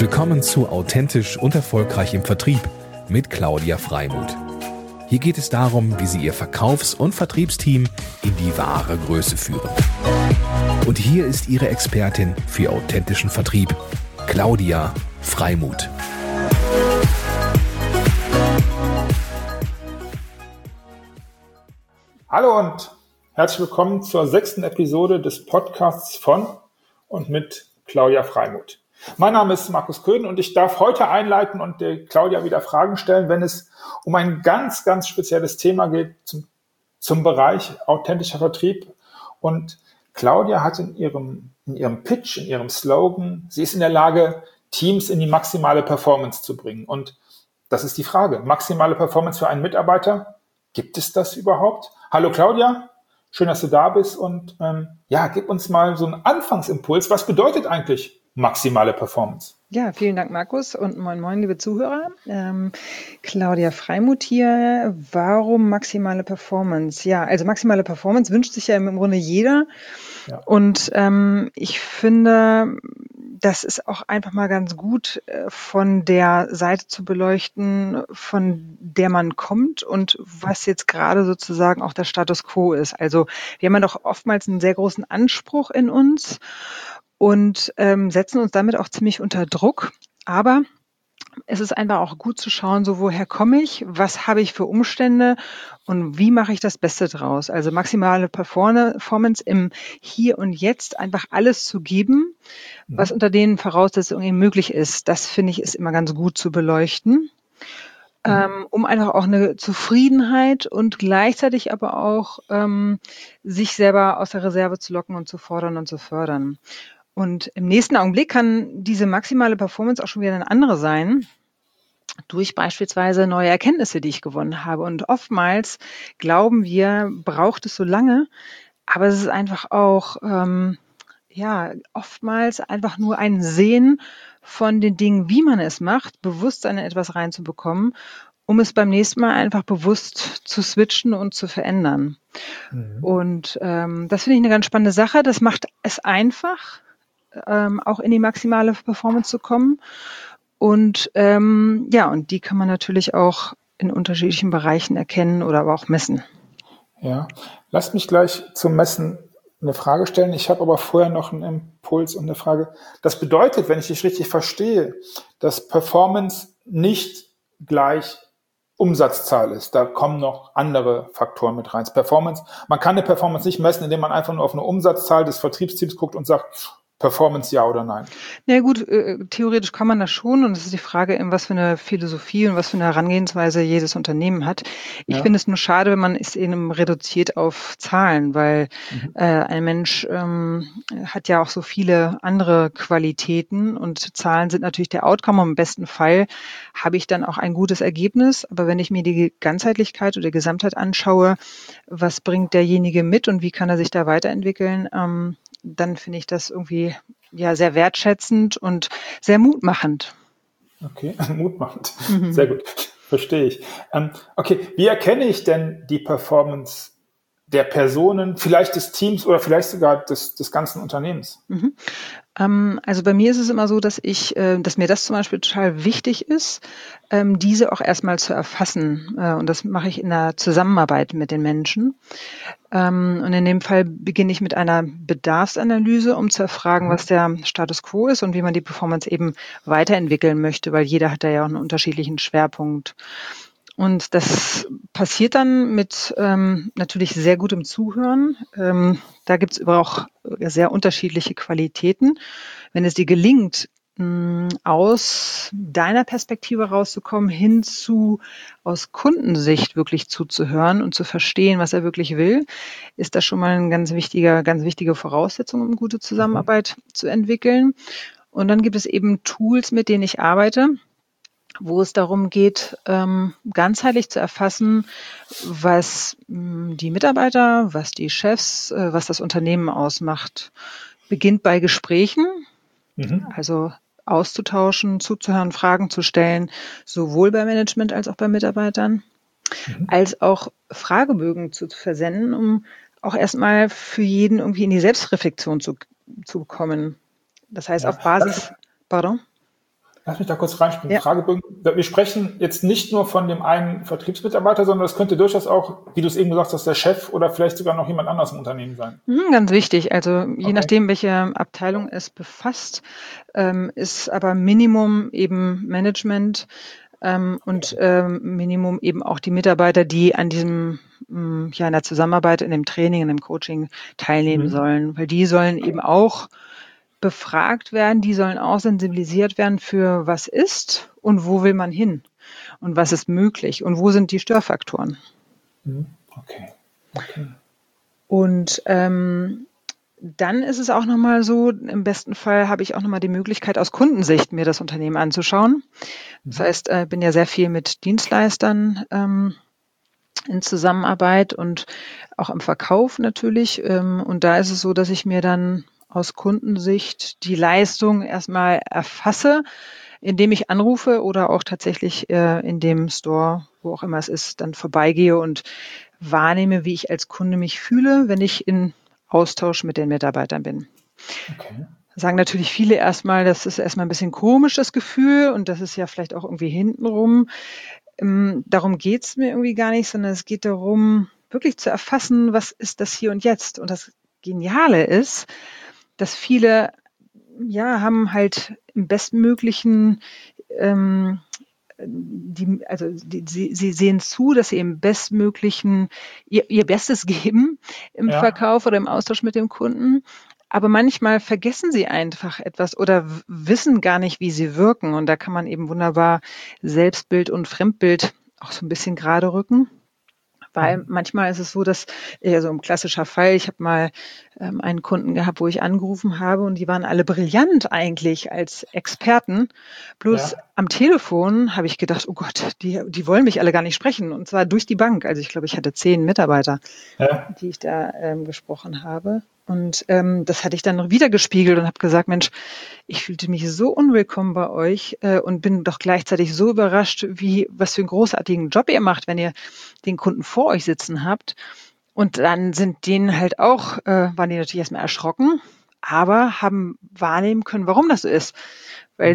Willkommen zu Authentisch und Erfolgreich im Vertrieb mit Claudia Freimuth. Hier geht es darum, wie Sie Ihr Verkaufs- und Vertriebsteam in die wahre Größe führen. Und hier ist Ihre Expertin für authentischen Vertrieb, Claudia Freimuth. Hallo und herzlich willkommen zur 6. Episode des Podcasts von und mit Claudia Freimuth. Mein Name ist Markus Köhn und ich darf heute einleiten und der Claudia wieder Fragen stellen, wenn es um ein ganz, ganz spezielles Thema geht zum Bereich authentischer Vertrieb. Und Claudia hat in ihrem Pitch, in ihrem Slogan, sie ist in der Lage, Teams in die maximale Performance zu bringen. Und das ist die Frage. Maximale Performance für einen Mitarbeiter? Gibt es das überhaupt? Hallo Claudia, schön, dass du da bist und gib uns mal so einen Anfangsimpuls. Was bedeutet eigentlich maximale Performance? Ja, vielen Dank, Markus, und moin moin, liebe Zuhörer. Claudia Freimuth hier. Warum maximale Performance? Ja, also maximale Performance wünscht sich ja im Grunde jeder. Ja. Und ich finde, das ist auch einfach mal ganz gut von der Seite zu beleuchten, von der man kommt und was jetzt gerade sozusagen auch der Status quo ist. Also wir haben ja doch oftmals einen sehr großen Anspruch in uns und setzen uns damit auch ziemlich unter Druck. Aber es ist einfach auch gut zu schauen, so woher komme ich, was habe ich für Umstände und wie mache ich das Beste draus. Also maximale Performance im Hier und Jetzt, einfach alles zu geben, was unter den Voraussetzungen möglich ist. Das finde ich ist immer ganz gut zu beleuchten, um einfach auch eine Zufriedenheit und gleichzeitig aber auch sich selber aus der Reserve zu locken und zu fordern und zu fördern. Und im nächsten Augenblick kann diese maximale Performance auch schon wieder eine andere sein, durch beispielsweise neue Erkenntnisse, die ich gewonnen habe. Und oftmals glauben wir, braucht es so lange, aber es ist einfach auch, oftmals einfach nur ein Sehen von den Dingen, wie man es macht, Bewusstsein in etwas reinzubekommen, um es beim nächsten Mal einfach bewusst zu switchen und zu verändern. Und das finde ich eine ganz spannende Sache. Das macht es einfach, auch in die maximale Performance zu kommen. Und und die kann man natürlich auch in unterschiedlichen Bereichen erkennen oder aber auch messen. Ja, lasst mich gleich zum Messen eine Frage stellen. Ich habe aber vorher noch einen Impuls und eine Frage. Das bedeutet, wenn ich dich richtig verstehe, dass Performance nicht gleich Umsatzzahl ist. Da kommen noch andere Faktoren mit rein. Performance, man kann eine Performance nicht messen, indem man einfach nur auf eine Umsatzzahl des Vertriebsteams guckt und sagt, Performance ja oder nein? Na gut, theoretisch kann man das schon und es ist die Frage, was für eine Philosophie und was für eine Herangehensweise jedes Unternehmen hat. Ich finde es nur schade, wenn man es eben reduziert auf Zahlen, weil ein Mensch hat ja auch so viele andere Qualitäten und Zahlen sind natürlich der Outcome und im besten Fall habe ich dann auch ein gutes Ergebnis. Aber wenn ich mir die Ganzheitlichkeit oder die Gesamtheit anschaue, was bringt derjenige mit und wie kann er sich da weiterentwickeln, dann finde ich das irgendwie sehr wertschätzend und sehr mutmachend. Okay, mutmachend. Sehr gut, verstehe ich. Okay, wie erkenne ich denn die Performance der Personen, vielleicht des Teams oder vielleicht sogar des ganzen Unternehmens? Also bei mir ist es immer so, dass mir das zum Beispiel total wichtig ist, diese auch erstmal zu erfassen. Und das mache ich in der Zusammenarbeit mit den Menschen. Und in dem Fall beginne ich mit einer Bedarfsanalyse, um zu erfragen, was der Status quo ist und wie man die Performance eben weiterentwickeln möchte, weil jeder hat da ja auch einen unterschiedlichen Schwerpunkt. Und das passiert dann mit natürlich sehr gutem Zuhören. Da gibt es aber auch sehr unterschiedliche Qualitäten. Wenn es dir gelingt, aus deiner Perspektive rauszukommen, hin zu aus Kundensicht wirklich zuzuhören und zu verstehen, was er wirklich will, ist das schon mal eine ganz wichtige Voraussetzung, um gute Zusammenarbeit zu entwickeln. Und dann gibt es eben Tools, mit denen ich arbeite, wo es darum geht, ganzheitlich zu erfassen, was die Mitarbeiter, was die Chefs, was das Unternehmen ausmacht. Beginnt bei Gesprächen, also auszutauschen, zuzuhören, Fragen zu stellen, sowohl bei Management als auch bei Mitarbeitern, als auch Fragebögen zu versenden, um auch erstmal für jeden irgendwie in die Selbstreflexion zu kommen. Das heißt, auf Basis, Lass mich da kurz reinspringen. Ja. Fragebögen. Wir sprechen jetzt nicht nur von dem einen Vertriebsmitarbeiter, sondern das könnte durchaus auch, wie du es eben gesagt hast, der Chef oder vielleicht sogar noch jemand anderes im Unternehmen sein. Ganz wichtig. Also je Okay. nachdem, welche Abteilung es befasst, ist aber Minimum eben Management und Minimum eben auch die Mitarbeiter, die an diesem in der Zusammenarbeit, in dem Training, in dem Coaching teilnehmen sollen, weil die sollen eben auch befragt werden, die sollen auch sensibilisiert werden für was ist und wo will man hin und was ist möglich und wo sind die Störfaktoren. Okay. Und dann ist es auch nochmal so, im besten Fall habe ich auch nochmal die Möglichkeit, aus Kundensicht mir das Unternehmen anzuschauen. Das heißt, ich bin ja sehr viel mit Dienstleistern in Zusammenarbeit und auch im Verkauf natürlich. Und da ist es so, dass ich mir dann aus Kundensicht die Leistung erstmal erfasse, indem ich anrufe oder auch tatsächlich in dem Store, wo auch immer es ist, dann vorbeigehe und wahrnehme, wie ich als Kunde mich fühle, wenn ich in Austausch mit den Mitarbeitern bin. Okay. Sagen natürlich viele erstmal, das ist erstmal ein bisschen komisch, das Gefühl, und das ist ja vielleicht auch irgendwie hintenrum. Darum geht's mir irgendwie gar nicht, sondern es geht darum, wirklich zu erfassen, was ist das hier und jetzt. Und das Geniale ist, dass viele haben halt im bestmöglichen sie sehen zu, dass sie im bestmöglichen ihr Bestes geben im Verkauf oder im Austausch mit dem Kunden. Aber manchmal vergessen sie einfach etwas oder wissen gar nicht, wie sie wirken. Und da kann man eben wunderbar Selbstbild und Fremdbild auch so ein bisschen gerade rücken. Weil manchmal ist es so, dass, so ein klassischer Fall, ich habe mal einen Kunden gehabt, wo ich angerufen habe und die waren alle brillant eigentlich als Experten. Bloß am Telefon habe ich gedacht, oh Gott, die wollen mich alle gar nicht sprechen. Und zwar durch die Bank. Also ich glaube, ich hatte 10 Mitarbeiter, die ich da gesprochen habe. Und das hatte ich dann noch wieder gespiegelt und habe gesagt, Mensch, ich fühlte mich so unwillkommen bei euch und bin doch gleichzeitig so überrascht, was für einen großartigen Job ihr macht, wenn ihr den Kunden vor euch sitzen habt. Und dann sind denen halt auch, waren die natürlich erstmal erschrocken, aber haben wahrnehmen können, warum das so ist. Weil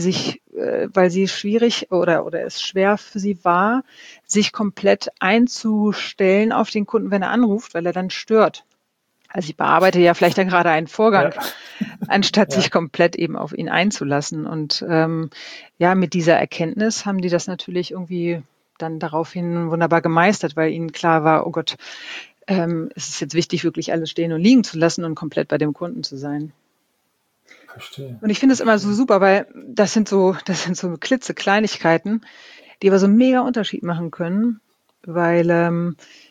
sie schwierig oder es schwer für sie war, sich komplett einzustellen auf den Kunden, wenn er anruft, weil er dann stört. Also ich bearbeite ja vielleicht dann gerade einen Vorgang, anstatt sich komplett eben auf ihn einzulassen. Und mit dieser Erkenntnis haben die das natürlich irgendwie dann daraufhin wunderbar gemeistert, weil ihnen klar war, oh Gott, es ist jetzt wichtig, wirklich alles stehen und liegen zu lassen und komplett bei dem Kunden zu sein. Verstehe. Und ich finde es immer so super, weil das sind so klitzekleinigkeiten, die aber so einen mega Unterschied machen können, weil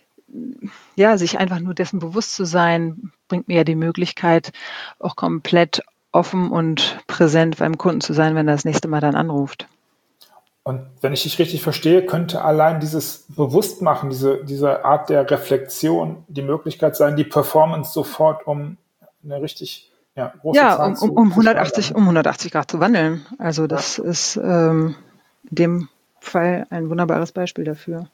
sich einfach nur dessen bewusst zu sein, bringt mir ja die Möglichkeit, auch komplett offen und präsent beim Kunden zu sein, wenn er das nächste Mal dann anruft. Und wenn ich dich richtig verstehe, könnte allein dieses Bewusstmachen, diese Art der Reflexion die Möglichkeit sein, die Performance sofort um eine richtig große Zahl um 180 Grad zu wandeln. Also das ist in dem Fall ein wunderbares Beispiel dafür.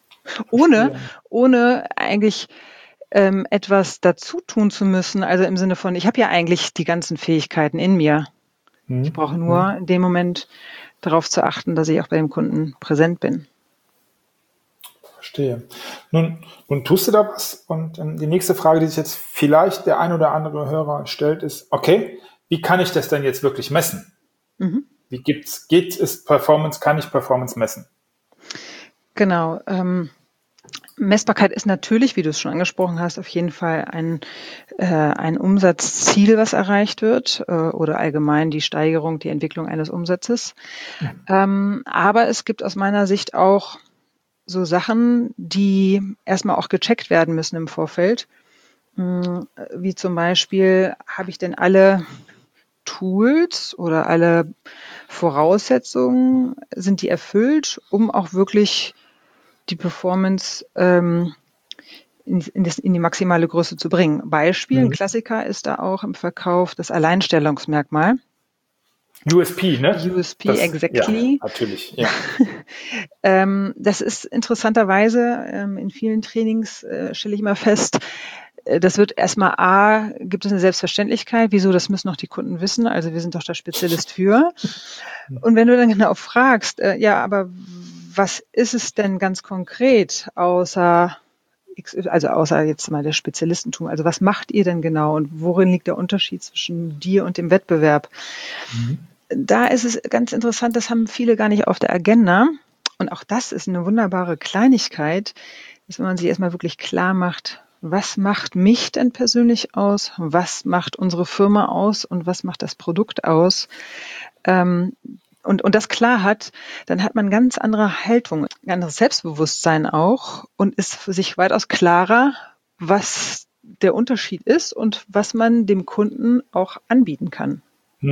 Ohne eigentlich etwas dazu tun zu müssen, also im Sinne von, ich habe ja eigentlich die ganzen Fähigkeiten in mir. Ich brauche nur in dem Moment darauf zu achten, dass ich auch bei dem Kunden präsent bin. Verstehe. Nun tust du da was und die nächste Frage, die sich jetzt vielleicht der ein oder andere Hörer stellt, ist, okay, wie kann ich das denn jetzt wirklich messen? Wie geht es Performance, kann ich Performance messen? Genau. Messbarkeit ist natürlich, wie du es schon angesprochen hast, auf jeden Fall ein Umsatzziel, was erreicht wird oder allgemein die Steigerung, die Entwicklung eines Umsatzes. Aber es gibt aus meiner Sicht auch so Sachen, die erstmal auch gecheckt werden müssen im Vorfeld. Wie zum Beispiel, habe ich denn alle Tools oder alle Voraussetzungen, sind die erfüllt, um auch wirklich die Performance in die maximale Größe zu bringen. Beispiel, ein Klassiker ist da auch im Verkauf das Alleinstellungsmerkmal. USP, ne? USP, exactly. Ja, natürlich, ja. Das ist interessanterweise in vielen Trainings, stelle ich immer fest, das wird erstmal gibt es eine Selbstverständlichkeit, wieso, das müssen noch die Kunden wissen, also wir sind doch der Spezialist für. Und wenn du dann genau fragst, aber was ist es denn ganz konkret außer jetzt mal das Spezialistentum, also was macht ihr denn genau und worin liegt der Unterschied zwischen dir und dem Wettbewerb? Da ist es ganz interessant, das haben viele gar nicht auf der Agenda. Und auch das ist eine wunderbare Kleinigkeit, dass man sich erstmal wirklich klar macht, was macht mich denn persönlich aus, was macht unsere Firma aus und was macht das Produkt aus. Und das klar hat, dann hat man ganz andere Haltung, ein anderes Selbstbewusstsein auch und ist für sich weitaus klarer, was der Unterschied ist und was man dem Kunden auch anbieten kann.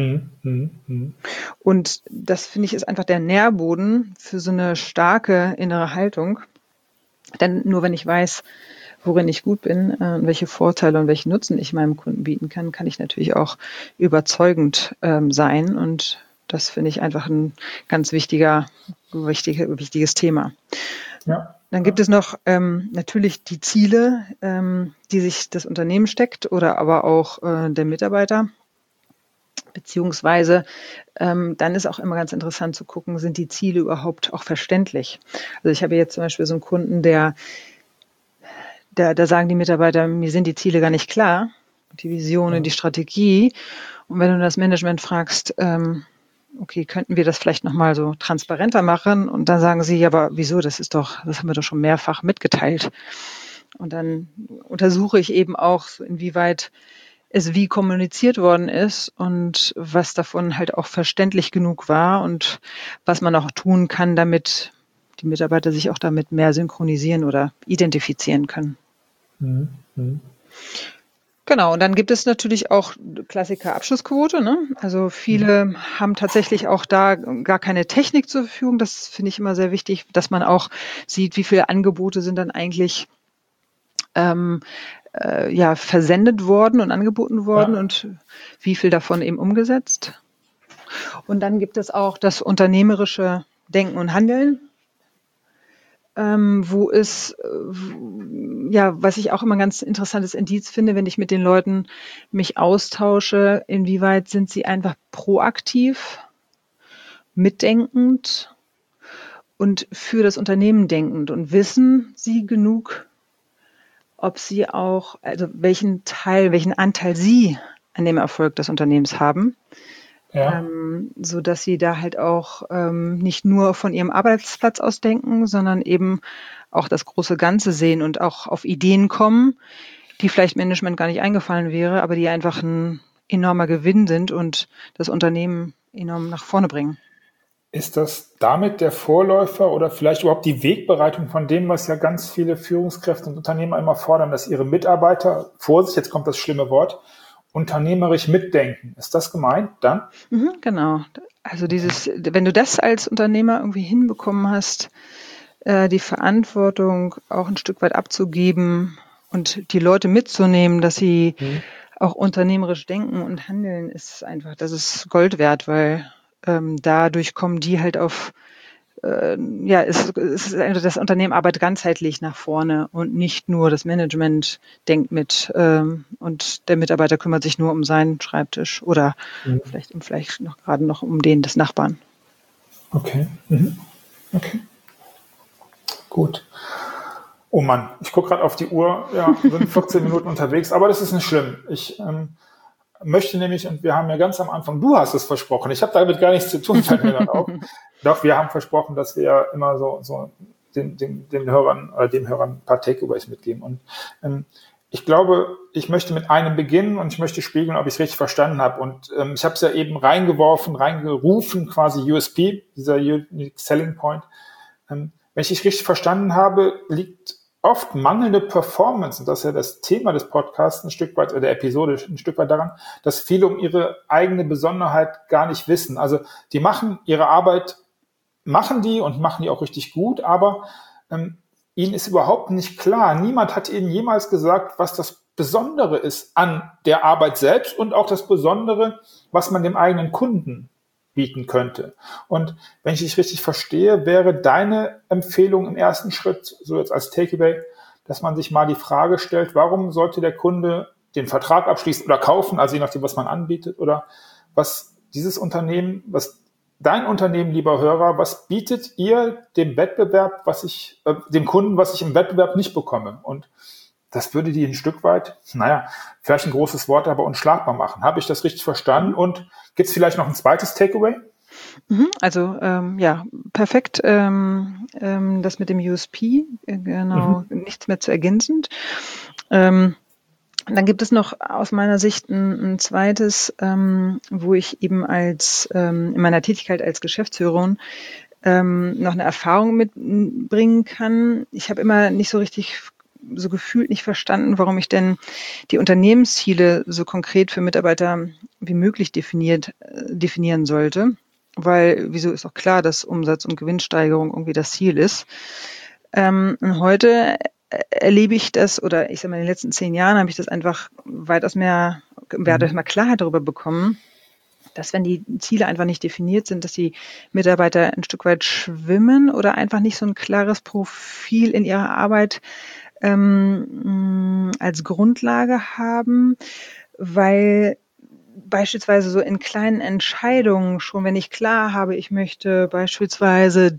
Und das, finde ich, ist einfach der Nährboden für so eine starke innere Haltung. Denn nur wenn ich weiß, worin ich gut bin, welche Vorteile und welchen Nutzen ich meinem Kunden bieten kann, kann ich natürlich auch überzeugend sein. Und das finde ich einfach ein ganz wichtiges Thema. Ja. Dann gibt es noch natürlich die Ziele, die sich das Unternehmen steckt oder aber auch der Mitarbeiter. Beziehungsweise dann ist auch immer ganz interessant zu gucken, sind die Ziele überhaupt auch verständlich? Also ich habe jetzt zum Beispiel so einen Kunden, da sagen die Mitarbeiter, mir sind die Ziele gar nicht klar, die Visionen, die Strategie. Und wenn du das Management fragst, okay, könnten wir das vielleicht nochmal so transparenter machen? Und dann sagen sie, ja, aber wieso? Das haben wir doch schon mehrfach mitgeteilt. Und dann untersuche ich eben auch, inwieweit es wie kommuniziert worden ist und was davon halt auch verständlich genug war und was man auch tun kann, damit die Mitarbeiter sich auch damit mehr synchronisieren oder identifizieren können. Genau, und dann gibt es natürlich auch Klassiker Abschlussquote, ne? Also viele haben tatsächlich auch da gar keine Technik zur Verfügung. Das finde ich immer sehr wichtig, dass man auch sieht, wie viele Angebote sind dann eigentlich versendet worden und angeboten worden und wie viel davon eben umgesetzt. Und dann gibt es auch das unternehmerische Denken und Handeln, wo es, was ich auch immer ein ganz interessantes Indiz finde, wenn ich mit den Leuten mich austausche, inwieweit sind sie einfach proaktiv, mitdenkend und für das Unternehmen denkend und wissen sie genug, ob sie auch, also welchen Anteil sie an dem Erfolg des Unternehmens haben, so dass sie da halt auch nicht nur von ihrem Arbeitsplatz aus denken, sondern eben auch das große Ganze sehen und auch auf Ideen kommen, die vielleicht Management gar nicht eingefallen wäre, aber die einfach ein enormer Gewinn sind und das Unternehmen enorm nach vorne bringen. Ist das damit der Vorläufer oder vielleicht überhaupt die Wegbereitung von dem, was ja ganz viele Führungskräfte und Unternehmer immer fordern, dass ihre Mitarbeiter, Vorsicht, jetzt kommt das schlimme Wort, unternehmerisch mitdenken? Ist das gemeint dann? Genau. Also wenn du das als Unternehmer irgendwie hinbekommen hast, die Verantwortung auch ein Stück weit abzugeben und die Leute mitzunehmen, dass sie auch unternehmerisch denken und handeln, das ist Gold wert, weil dadurch kommen die halt auf, das Unternehmen arbeitet ganzheitlich nach vorne und nicht nur das Management denkt mit und der Mitarbeiter kümmert sich nur um seinen Schreibtisch oder vielleicht noch gerade noch um den des Nachbarn. Okay. Okay. Gut. Oh Mann, ich gucke gerade auf die Uhr, sind 14 Minuten unterwegs, aber das ist nicht schlimm. Ich möchte nämlich, und wir haben ja ganz am Anfang, du hast es versprochen, ich habe damit gar nichts zu tun, fällt mir dann auf. Doch, wir haben versprochen, dass wir ja immer so den Hörern oder dem Hörern ein paar Takeaways mitgeben. Und ich glaube, ich möchte mit einem beginnen und ich möchte spiegeln, ob ich es richtig verstanden habe. Und ich habe es ja eben reingerufen, quasi USP, dieser Unique Selling Point. Wenn ich es richtig verstanden habe, liegt oft mangelnde Performance, und das ist ja das Thema des Podcasts ein Stück weit, der Episode ein Stück weit daran, dass viele um ihre eigene Besonderheit gar nicht wissen. Also die machen ihre Arbeit, machen die auch richtig gut, aber ihnen ist überhaupt nicht klar. Niemand hat ihnen jemals gesagt, was das Besondere ist an der Arbeit selbst und auch das Besondere, was man dem eigenen Kunden bieten könnte. Und wenn ich dich richtig verstehe, wäre deine Empfehlung im ersten Schritt, so jetzt als Takeaway, dass man sich mal die Frage stellt, warum sollte der Kunde den Vertrag abschließen oder kaufen, also je nachdem, was man anbietet, oder was dieses Unternehmen, was dein Unternehmen, lieber Hörer, was bietet ihr dem Wettbewerb, dem Kunden, was ich im Wettbewerb nicht bekomme? Und das würde die ein Stück weit, vielleicht ein großes Wort, aber unschlagbar machen. Habe ich das richtig verstanden? Und gibt es vielleicht noch ein zweites Takeaway? Also perfekt. Das mit dem USP, nichts mehr zu ergänzend. Dann gibt es noch aus meiner Sicht ein zweites, wo ich eben in meiner Tätigkeit als Geschäftsführerin noch eine Erfahrung mitbringen kann. Ich habe immer nicht so richtig so gefühlt nicht verstanden, warum ich denn die Unternehmensziele so konkret für Mitarbeiter wie möglich definieren sollte. Weil, wieso ist auch klar, dass Umsatz- und Gewinnsteigerung irgendwie das Ziel ist. Und heute erlebe ich das, oder ich sage mal, in den letzten 10 Jahren habe ich das einfach weitaus mehr Klarheit darüber bekommen, dass wenn die Ziele einfach nicht definiert sind, dass die Mitarbeiter ein Stück weit schwimmen oder einfach nicht so ein klares Profil in ihrer Arbeit als Grundlage haben, weil beispielsweise so in kleinen Entscheidungen schon, wenn ich klar habe, ich möchte beispielsweise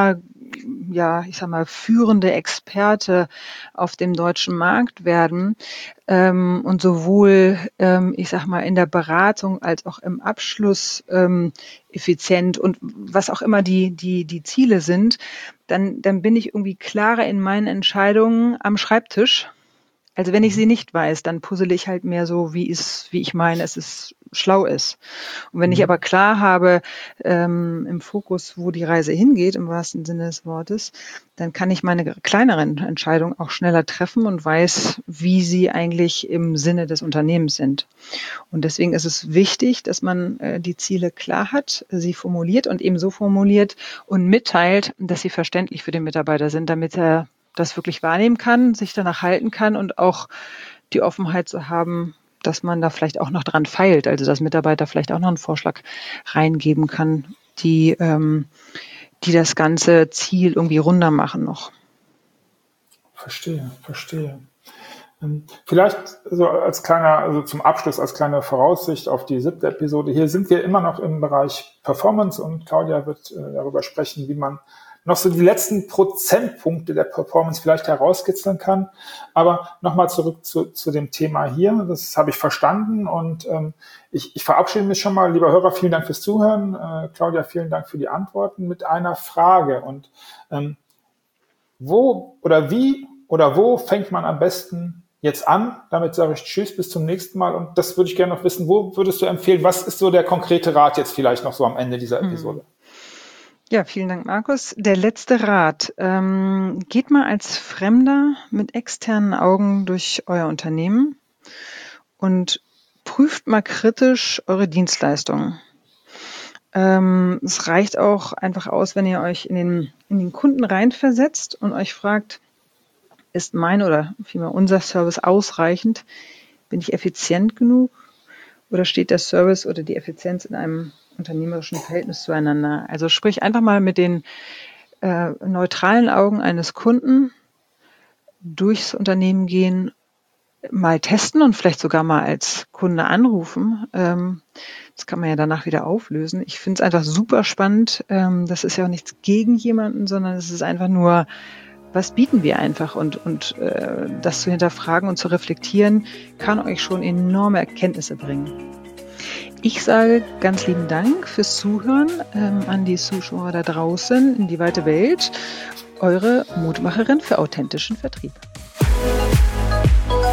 führende Experte auf dem deutschen Markt werden und sowohl, in der Beratung als auch im Abschluss effizient und was auch immer die Ziele sind, dann bin ich irgendwie klarer in meinen Entscheidungen am Schreibtisch. Also wenn ich sie nicht weiß, dann puzzle ich halt mehr so, wie ich meine, es schlau ist. Und wenn ich aber klar habe im Fokus, wo die Reise hingeht, im wahrsten Sinne des Wortes, dann kann ich meine kleineren Entscheidungen auch schneller treffen und weiß, wie sie eigentlich im Sinne des Unternehmens sind. Und deswegen ist es wichtig, dass man die Ziele klar hat, sie formuliert und eben so formuliert und mitteilt, dass sie verständlich für den Mitarbeiter sind, damit er das wirklich wahrnehmen kann, sich danach halten kann und auch die Offenheit zu haben, dass man da vielleicht auch noch dran feilt, also dass Mitarbeiter vielleicht auch noch einen Vorschlag reingeben kann, die das ganze Ziel irgendwie runder machen noch. Verstehe. Vielleicht so zum Abschluss, als kleine Voraussicht auf die 7. Episode. Hier sind wir immer noch im Bereich Performance und Claudia wird darüber sprechen, wie man noch so die letzten Prozentpunkte der Performance vielleicht herauskitzeln kann. Aber nochmal zurück zu dem Thema hier. Das habe ich verstanden und ich verabschiede mich schon mal. Lieber Hörer, vielen Dank fürs Zuhören. Claudia, vielen Dank für die Antworten mit einer Frage. Und wo fängt man am besten jetzt an? Damit sage ich Tschüss, bis zum nächsten Mal. Und das würde ich gerne noch wissen. Wo würdest du empfehlen? Was ist so der konkrete Rat jetzt vielleicht noch so am Ende dieser Episode? Ja, vielen Dank, Markus. Der letzte Rat. Geht mal als Fremder mit externen Augen durch euer Unternehmen und prüft mal kritisch eure Dienstleistungen. Es reicht auch einfach aus, wenn ihr euch in den Kunden reinversetzt und euch fragt, ist mein oder vielmehr unser Service ausreichend? Bin ich effizient genug? Oder steht der Service oder die Effizienz in einem unternehmerischen Verhältnis zueinander? Also sprich einfach mal mit den neutralen Augen eines Kunden durchs Unternehmen gehen, mal testen und vielleicht sogar mal als Kunde anrufen. Das kann man ja danach wieder auflösen. Ich finde es einfach super spannend. Das ist ja auch nichts gegen jemanden, sondern es ist einfach nur, was bieten wir einfach? Und das zu hinterfragen und zu reflektieren, kann euch schon enorme Erkenntnisse bringen. Ich sage ganz lieben Dank fürs Zuhören an die Zuschauer da draußen in die weite Welt. Eure Mutmacherin für authentischen Vertrieb.